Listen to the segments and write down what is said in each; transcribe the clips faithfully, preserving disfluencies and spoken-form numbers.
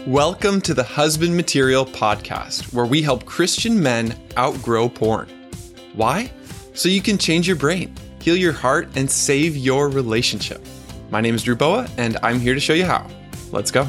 Welcome to the Husband Material Podcast, where we help Christian men outgrow porn. Why? So you can change your brain, heal your heart, and save your relationship. My name is Drew Boa, and I'm here to show you how. Let's go.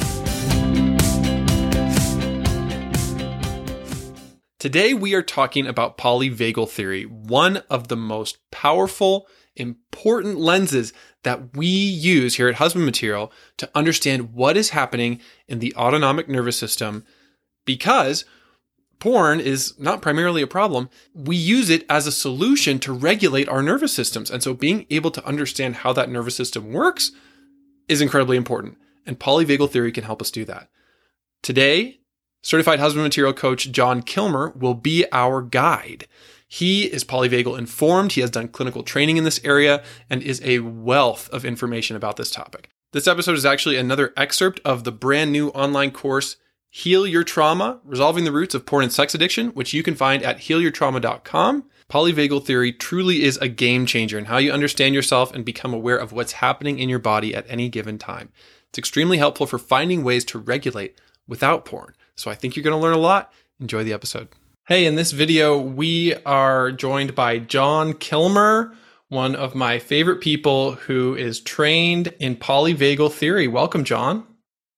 Today, we are talking about polyvagal theory, one of the most powerful, important lenses that we use here at Husband Material to understand what is happening in the autonomic nervous system. Because porn is not primarily a problem, we use it as a solution to regulate our nervous systems. And so being able to understand how that nervous system works is incredibly important. And polyvagal theory can help us do that. Today, certified husband material coach John Kilmer will be our guide. He is polyvagal informed, he has done clinical training in this area, and is a wealth of information about this topic. This episode is actually another excerpt of the brand new online course, Heal Your Trauma, Resolving the Roots of Porn and Sex Addiction, which you can find at heal your trauma dot com. Polyvagal theory truly is a game changer in how you understand yourself and become aware of what's happening in your body at any given time. It's extremely helpful for finding ways to regulate without porn. So I think you're going to learn a lot. Enjoy the episode. Hey, in this video, we are joined by John Kilmer, one of my favorite people who is trained in polyvagal theory. Welcome, John.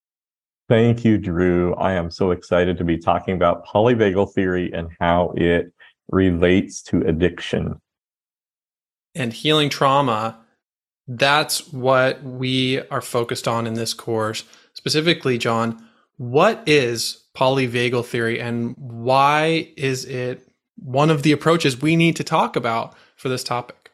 Thank you, Drew. I am so excited to be talking about polyvagal theory and how it relates to addiction. And healing trauma, that's what we are focused on in this course. Specifically, John, what is polyvagal theory and why is it one of the approaches we need to talk about for this topic?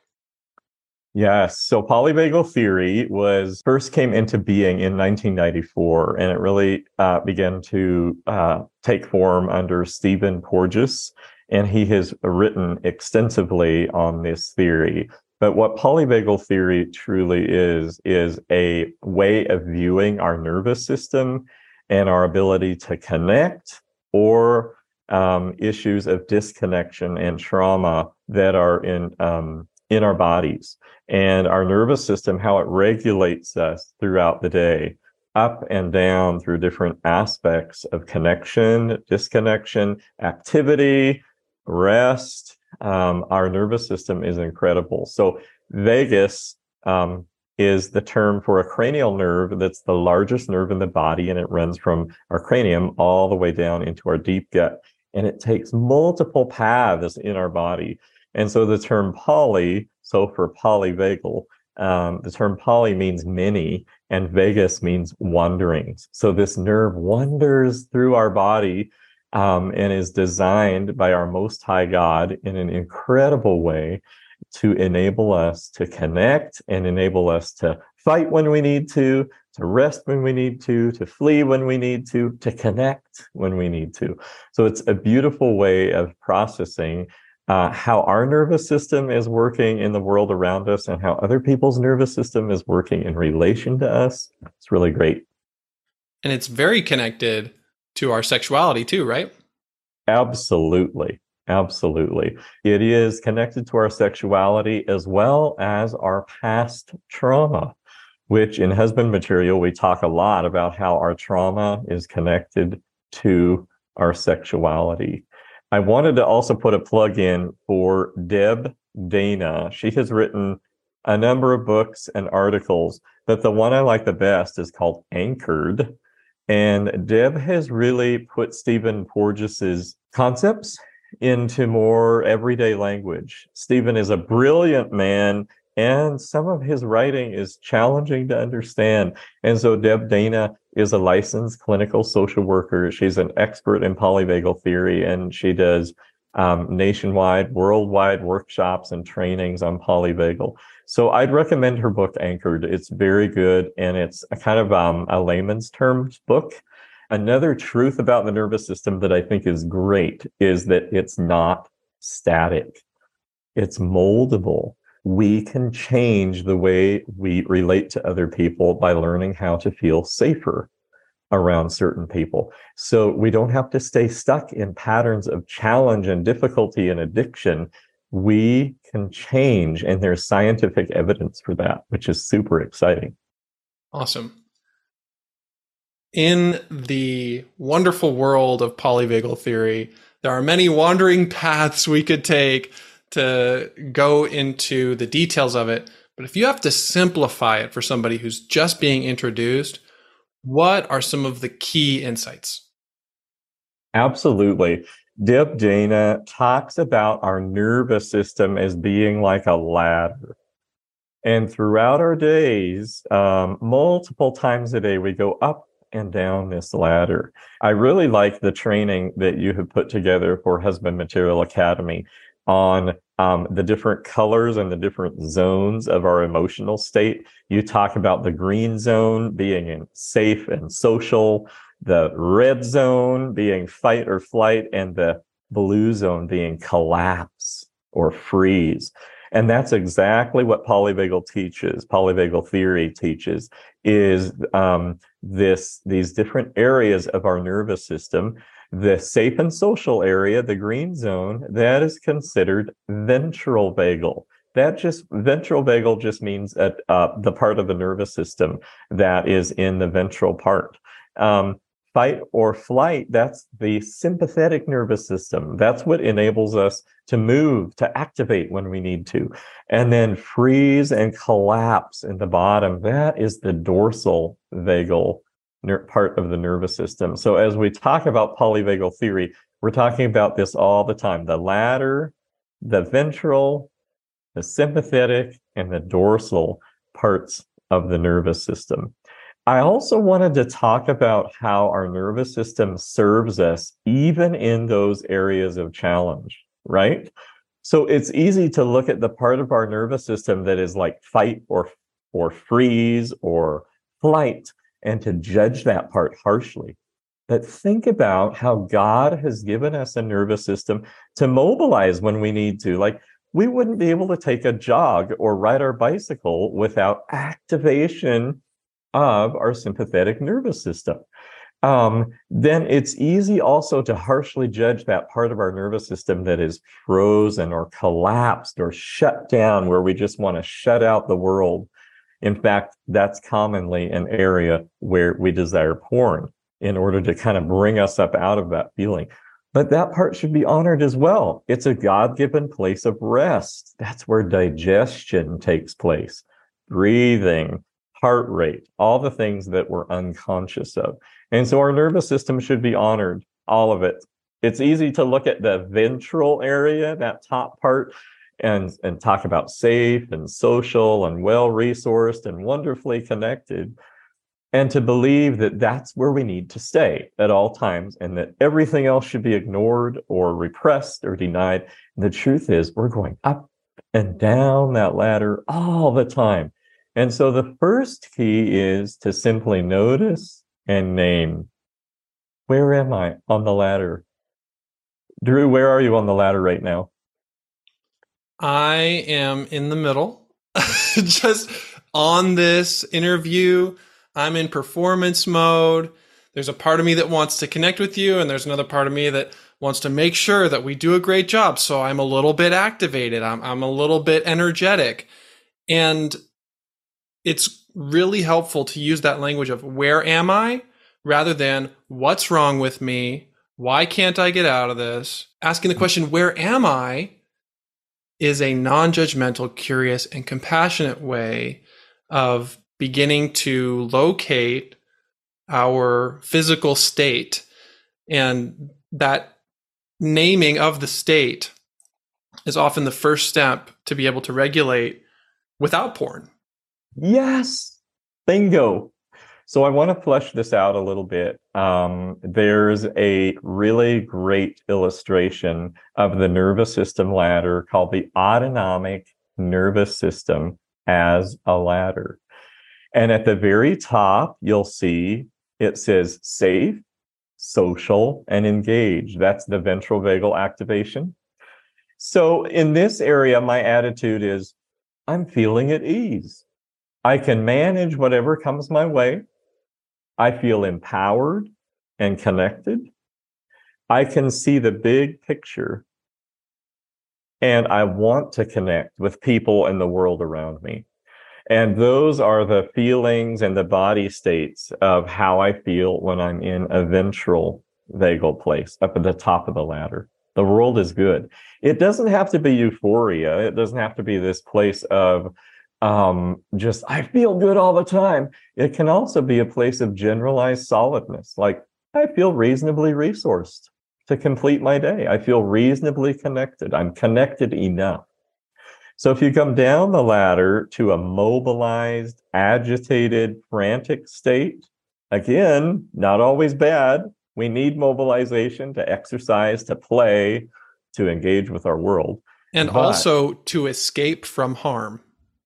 Yes. So polyvagal theory was first came into being in nineteen ninety-four, and it really uh, began to uh, take form under Stephen Porges, and he has written extensively on this theory. But what polyvagal theory truly is, is a way of viewing our nervous system and our ability to connect, or um, issues of disconnection and trauma that are in um, in our bodies. And our nervous system, how it regulates us throughout the day, up and down through different aspects of connection, disconnection, activity, rest. Um, our nervous system is incredible. So vagus um, is the term for a cranial nerve that's the largest nerve in the body, and it runs from our cranium all the way down into our deep gut. And it takes multiple paths in our body. And so the term poly, so for polyvagal, um, the term poly means many, and vagus means wanderings. So this nerve wanders through our body um, and is designed by our Most High God in an incredible way to enable us to connect and enable us to fight when we need to, to rest when we need to, to flee when we need to, to connect when we need to. So it's a beautiful way of processing uh, how our nervous system is working in the world around us and how other people's nervous system is working in relation to us. It's really great. And it's very connected to our sexuality too, right? Absolutely. Absolutely. It is connected to our sexuality as well as our past trauma, which in Husband Material, we talk a lot about how our trauma is connected to our sexuality. I wanted to also put a plug in for Deb Dana. She has written a number of books and articles, but the one I like the best is called Anchored. And Deb has really put Stephen Porges's concepts into more everyday language. Stephen is a brilliant man, and some of his writing is challenging to understand. And so Deb Dana is a licensed clinical social worker. She's an expert in polyvagal theory, and she does um, nationwide, worldwide workshops and trainings on polyvagal. So I'd recommend her book, Anchored. It's very good, and it's a kind of um, a layman's terms book. Another truth about the nervous system that I think is great is that it's not static. It's moldable. We can change the way we relate to other people by learning how to feel safer around certain people. So we don't have to stay stuck in patterns of challenge and difficulty and addiction. We can change, and there's scientific evidence for that, which is super exciting. Awesome. In the wonderful world of polyvagal theory, there are many wandering paths we could take to go into the details of it. But if you have to simplify it for somebody who's just being introduced, what are some of the key insights? Absolutely. Deb Dana talks about our nervous system as being like a ladder. And throughout our days, um, multiple times a day, we go up and down this ladder. I really like the training that you have put together for Husband Material Academy on um, the different colors and the different zones of our emotional state. You talk about the green zone being in safe and social, the red zone being fight or flight, and the blue zone being collapse or freeze. And that's exactly what polyvagal teaches, polyvagal theory teaches, is um, this these different areas of our nervous system. The safe and social area, the green zone, that is considered ventral vagal. That just, ventral vagal just means that uh, the part of the nervous system that is in the ventral part. Um, Fight or flight, that's the sympathetic nervous system. That's what enables us to move, to activate when we need to. And then freeze and collapse in the bottom, that is the dorsal vagal ner- part of the nervous system. So as we talk about polyvagal theory, we're talking about this all the time. The ladder, the ventral, the sympathetic, and the dorsal parts of the nervous system. I also wanted to talk about how our nervous system serves us even in those areas of challenge, right? So it's easy to look at the part of our nervous system that is like fight or, or freeze or flight and to judge that part harshly. But think about how God has given us a nervous system to mobilize when we need to. Like, we wouldn't be able to take a jog or ride our bicycle without activation of our sympathetic nervous system. Um, then it's easy also to harshly judge that part of our nervous system that is frozen or collapsed or shut down, where we just want to shut out the world. In fact, that's commonly an area where we desire porn in order to kind of bring us up out of that feeling. But that part should be honored as well. It's a God-given place of rest. That's where digestion takes place, breathing, heart rate, all the things that we're unconscious of. And so our nervous system should be honored, all of it. It's easy to look at the ventral area, that top part, and, and talk about safe and social and well-resourced and wonderfully connected, and to believe that that's where we need to stay at all times and that everything else should be ignored or repressed or denied. And the truth is, we're going up and down that ladder all the time. And so the first key is to simply notice and name. Where am I on the ladder? Drew, where are you on the ladder right now? I am in the middle. Just on this interview, I'm in performance mode. There's a part of me that wants to connect with you, and there's another part of me that wants to make sure that we do a great job. So I'm a little bit activated. I'm, I'm a little bit energetic. And it's really helpful to use that language of where am I rather than what's wrong with me? Why can't I get out of this? Asking the question, where am I, is a non-judgmental, curious, and compassionate way of beginning to locate our physical state. And that naming of the state is often the first step to be able to regulate without porn. Yes, bingo. So I want to flesh this out a little bit. Um, there's a really great illustration of the nervous system ladder called the autonomic nervous system as a ladder. And at the very top, you'll see it says safe, social, and engaged. That's the ventral vagal activation. So in this area, my attitude is, I'm feeling at ease. I can manage whatever comes my way. I feel empowered and connected. I can see the big picture. And I want to connect with people in the world around me. And those are the feelings and the body states of how I feel when I'm in a ventral vagal place up at the top of the ladder. The world is good. It doesn't have to be euphoria. It doesn't have to be this place of um, just, I feel good all the time. It can also be a place of generalized solidness. Like, I feel reasonably resourced to complete my day. I feel reasonably connected. I'm connected enough. So if you come down the ladder to a mobilized, agitated, frantic state, again, not always bad. We need mobilization to exercise, to play, to engage with our world. And but, also to escape from harm.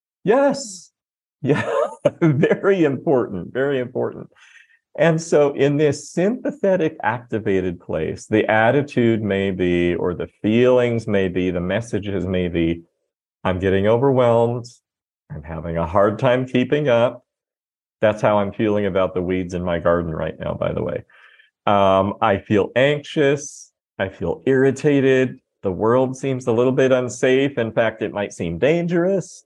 Yes. Yeah. Very important. Very important. And so in this sympathetic activated place, the attitude may be, or the feelings may be, the messages may be, I'm getting overwhelmed. I'm having a hard time keeping up. That's how I'm feeling about the weeds in my garden right now, by the way. Um, I feel anxious. I feel irritated. The world seems a little bit unsafe. In fact, it might seem dangerous.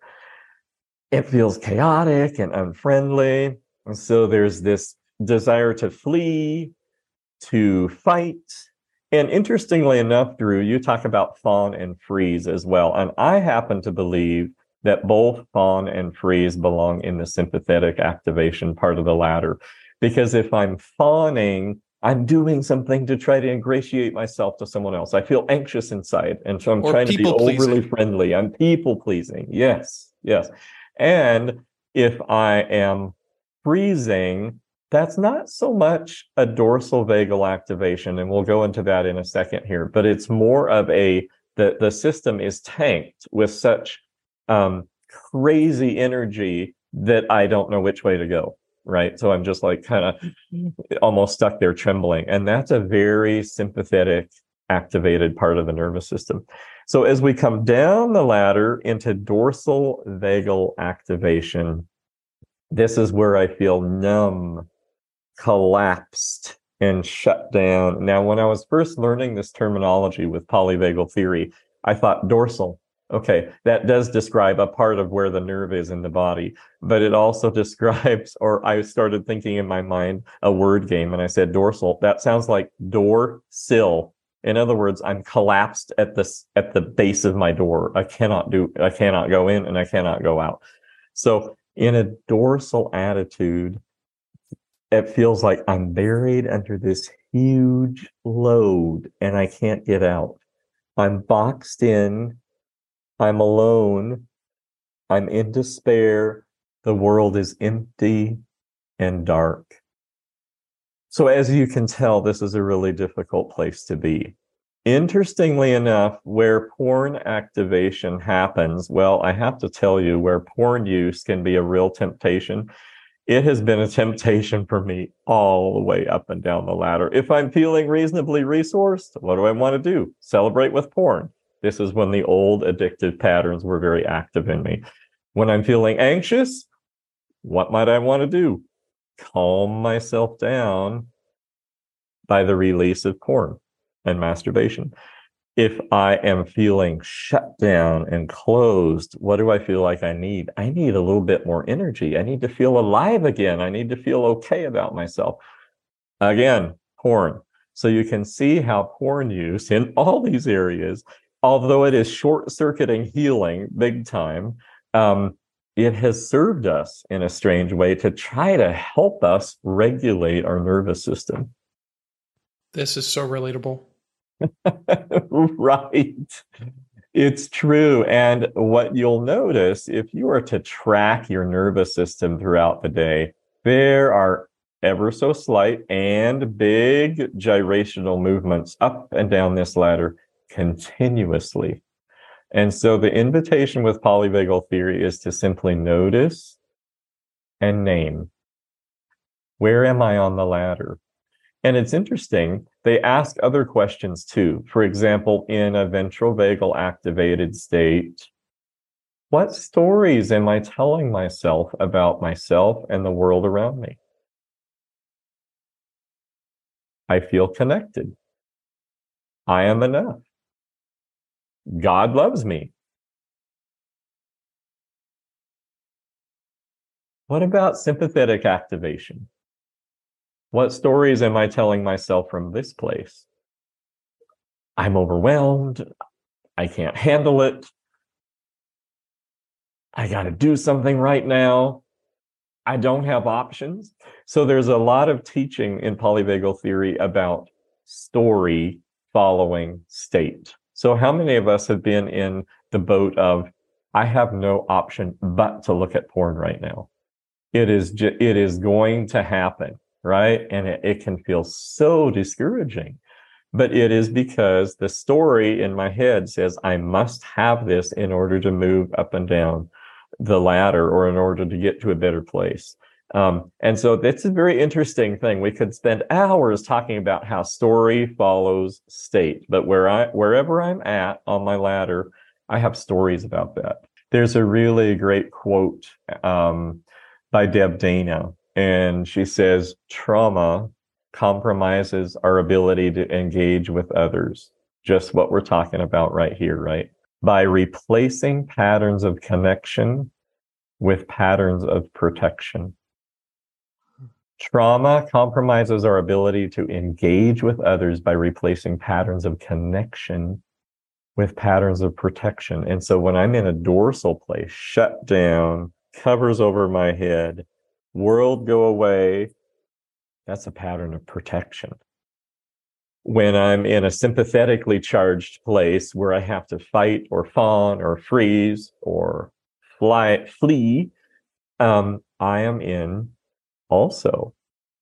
It feels chaotic and unfriendly. And so there's this desire to flee, to fight. And interestingly enough, Drew, you talk about fawn and freeze as well. And I happen to believe that both fawn and freeze belong in the sympathetic activation part of the ladder. Because if I'm fawning, I'm doing something to try to ingratiate myself to someone else. I feel anxious inside. And so I'm or trying to be overly people-pleasing. friendly. I'm people pleasing. Yes, yes. And if I am freezing, that's not so much a dorsal vagal activation, and we'll go into that in a second here, but it's more of a, the, the system is tanked with such um, crazy energy that I don't know which way to go, right? So I'm just like kind of almost stuck there trembling. And that's a very sympathetic activated part of the nervous system. So as we come down the ladder into dorsal vagal activation, this is where I feel numb, collapsed, and shut down. Now, when I was first learning this terminology with polyvagal theory, I thought dorsal. Okay, that does describe a part of where the nerve is in the body, but it also describes, or I started thinking in my mind, a word game, and I said dorsal. That sounds like door sill. In other words, I'm collapsed at the at the base of my door. I cannot do, I cannot go in and I cannot go out. So in a dorsal attitude, it feels like I'm buried under this huge load and I can't get out. I'm boxed in. I'm alone. I'm in despair. The world is empty and dark. So as you can tell, this is a really difficult place to be. Interestingly enough, where porn activation happens, well, I have to tell you, where porn use can be a real temptation, it has been a temptation for me all the way up and down the ladder. If I'm feeling reasonably resourced, what do I want to do? Celebrate with porn. This is when the old addictive patterns were very active in me. When I'm feeling anxious, what might I want to do? Calm myself down by the release of porn and masturbation. If I am feeling shut down and closed, what do I feel like I need? I need a little bit more energy. I need to feel alive again. I need to feel okay about myself. Again, porn. So you can see how porn use in all these areas, although it is short-circuiting healing big time, um, it has served us in a strange way to try to help us regulate our nervous system. This is so relatable. Right. It's true. And what you'll notice, if you are to track your nervous system throughout the day, there are ever so slight and big gyrational movements up and down this ladder continuously. And so the invitation with polyvagal theory is to simply notice and name. Where am I on the ladder? And it's interesting, they ask other questions too. For example, in a ventral vagal activated state, what stories am I telling myself about myself and the world around me? I feel connected. I am enough. God loves me. What about sympathetic activation? What stories am I telling myself from this place? I'm overwhelmed. I can't handle it. I got to do something right now. I don't have options. So there's a lot of teaching in polyvagal theory about story following state. So how many of us have been in the boat of, I have no option but to look at porn right now? It is ju- it is going to happen, right? And it, it can feel so discouraging. But it is because the story in my head says I must have this in order to move up and down the ladder or in order to get to a better place. Um, and so it's a very interesting thing. We could spend hours talking about how story follows state, but where I, wherever I'm at on my ladder, I have stories about that. There's a really great quote um, by Deb Dana, and she says, trauma compromises our ability to engage with others. Just what we're talking about right here, right? By replacing patterns of connection with patterns of protection. Trauma compromises our ability to engage with others by replacing patterns of connection with patterns of protection. And so when I'm in a dorsal place, shut down, covers over my head, world go away, that's a pattern of protection. When I'm in a sympathetically charged place where I have to fight or fawn or freeze or fly, flee, um, I am in also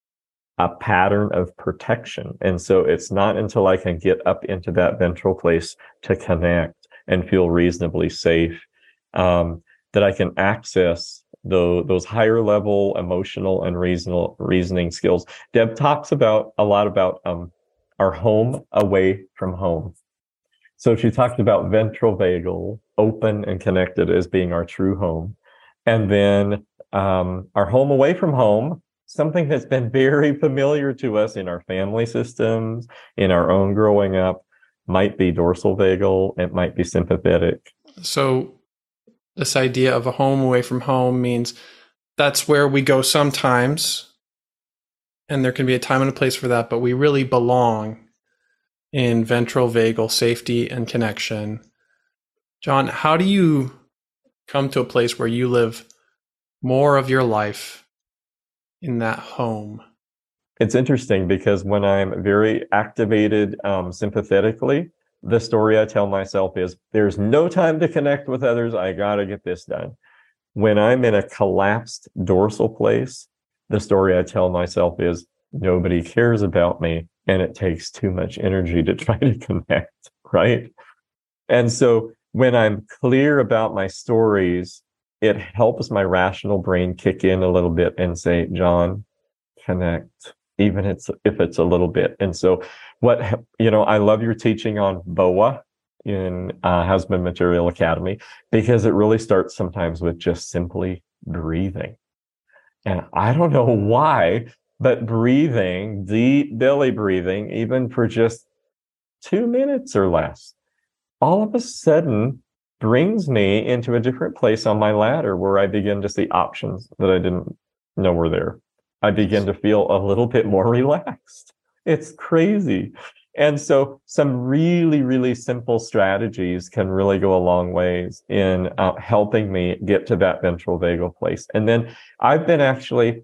a pattern of protection. And so it's not until I can get up into that ventral place to connect and feel reasonably safe um, that I can access the, those higher level emotional and reasonable reasoning skills. Deb talks about a lot about um, our home away from home. So she talked about ventral vagal, open and connected as being our true home. And then um, our home away from home, something that's been very familiar to us in our family systems, in our own growing up, might be dorsal vagal, it might be sympathetic. So this idea of a home away from home means that's where we go sometimes, and there can be a time and a place for that, but we really belong in ventral vagal safety and connection. John, how do you come to a place where you live more of your life in that home? It's interesting because when I'm very activated um, sympathetically, the story I tell myself is, there's no time to connect with others. I got to get this done. When I'm in a collapsed dorsal place, the story I tell myself is, nobody cares about me and it takes too much energy to try to connect, right? And so when I'm clear about my stories, it helps my rational brain kick in a little bit and say, John, connect, even it's, if it's a little bit. And so what, you know, I love your teaching on B O A in uh, Husband Material Academy, because it really starts sometimes with just simply breathing. And I don't know why, but breathing, deep belly breathing, even for just two minutes or less, all of a sudden brings me into a different place on my ladder where I begin to see options that I didn't know were there. I begin to feel a little bit more relaxed. It's crazy. And so some really, really simple strategies can really go a long ways in uh, helping me get to that ventral vagal place. And then I've been actually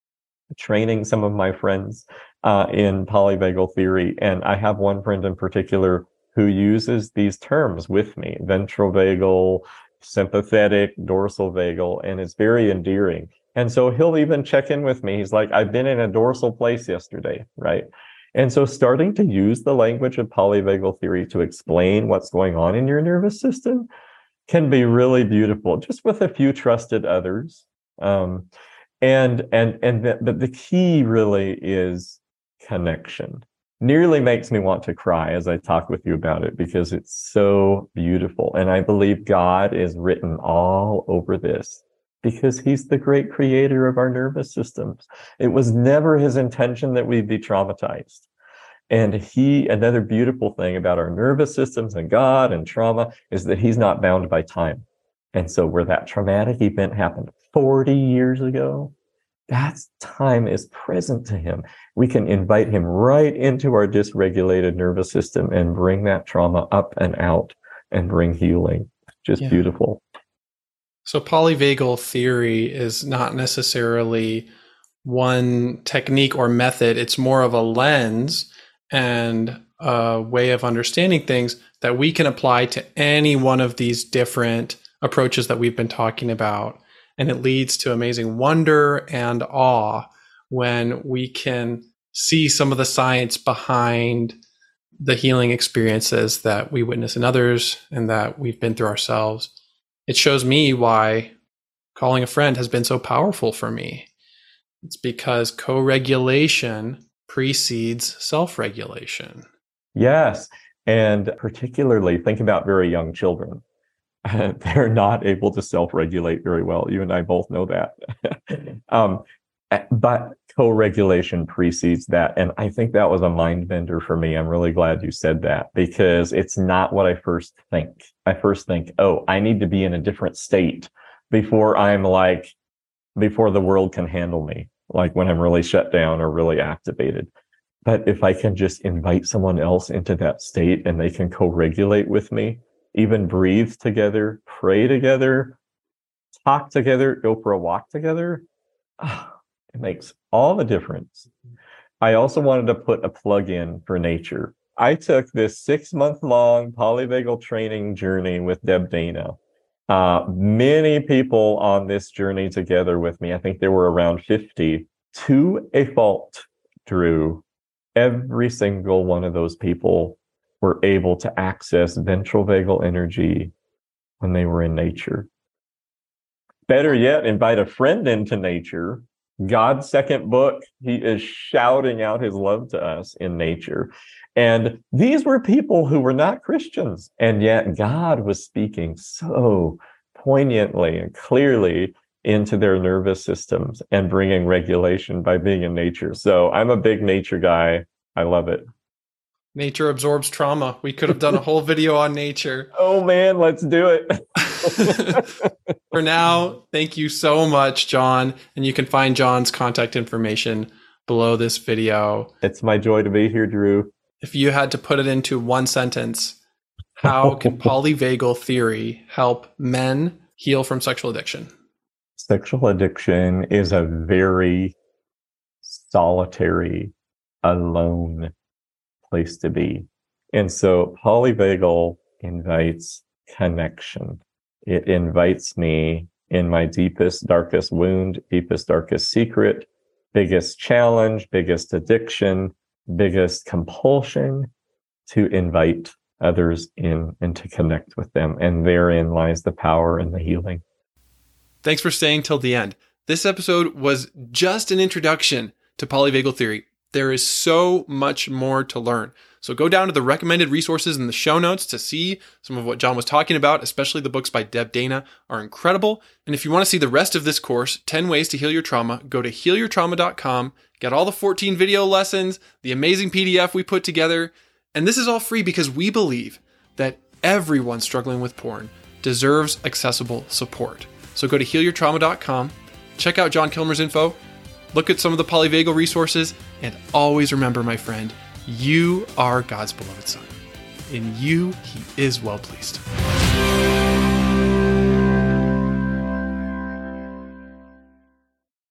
training some of my friends uh, in polyvagal theory. And I have one friend in particular who uses these terms with me, ventral vagal, sympathetic, dorsal vagal, and it's very endearing. And so he'll even check in with me. He's like, I've been in a dorsal place yesterday, right? And so starting to use the language of polyvagal theory to explain what's going on in your nervous system can be really beautiful, just with a few trusted others. Um, and and and the, but the key really is connection. Nearly makes me want to cry as I talk with you about it, because it's so beautiful. And I believe God is written all over this, because he's the great creator of our nervous systems. It was never his intention that we'd be traumatized. And he, another beautiful thing about our nervous systems and God and trauma is that he's not bound by time. And so where that traumatic event happened forty years ago, that time is present to him. We can invite him right into our dysregulated nervous system and bring that trauma up and out and bring healing. Just yeah. beautiful. So polyvagal theory is not necessarily one technique or method. It's more of a lens and a way of understanding things that we can apply to any one of these different approaches that we've been talking about. And it leads to amazing wonder and awe when we can see some of the science behind the healing experiences that we witness in others and that we've been through ourselves. It shows me why calling a friend has been so powerful for me. It's because co-regulation precedes self-regulation. Yes. And particularly think about very young children. They're not able to self-regulate very well. You and I both know that. um, but co-regulation precedes that. And I think that was a mind bender for me. I'm really glad you said that, because it's not what I first think. I first think, oh, I need to be in a different state before I'm like, before the world can handle me, like when I'm really shut down or really activated. But if I can just invite someone else into that state and they can co-regulate with me, even breathe together, pray together, talk together, go for a walk together, oh, it makes all the difference. I also wanted to put a plug in for nature. I took this six-month-long polyvagal training journey with Deb Dana. Uh, many people on this journey together with me, I think there were around fifty, to a fault, Drew. Every single one of those people were able to access ventral vagal energy when they were in nature. Better yet, invite a friend into nature. God's second book, he is shouting out his love to us in nature. And these were people who were not Christians, and yet God was speaking so poignantly and clearly into their nervous systems and bringing regulation by being in nature. So I'm a big nature guy. I love it. Nature absorbs trauma. We could have done a whole video on nature. Oh man, let's do it. For now, thank you so much, John. And you can find John's contact information below this video. It's my joy to be here, Drew. If you had to put it into one sentence, how can polyvagal theory help men heal from sexual addiction? Sexual addiction is a very solitary, alone place to be. And so polyvagal invites connection. It invites me in my deepest, darkest wound, deepest, darkest secret, biggest challenge, biggest addiction, biggest compulsion, to invite others in and to connect with them. And therein lies the power and the healing. Thanks for staying till the end. This episode was just an introduction to polyvagal theory. There is so much more to learn. So go down to the recommended resources in the show notes to see some of what John was talking about, especially the books by Deb Dana are incredible. And if you want to see the rest of this course, ten ways to heal your trauma, go to heal your trauma dot com, get all the fourteen video lessons, the amazing P D F we put together. And this is all free because we believe that everyone struggling with porn deserves accessible support. So go to heal your trauma dot com, check out John Kilmer's info, look at some of the polyvagal resources, and always remember, my friend, you are God's beloved son. In you, he is well pleased.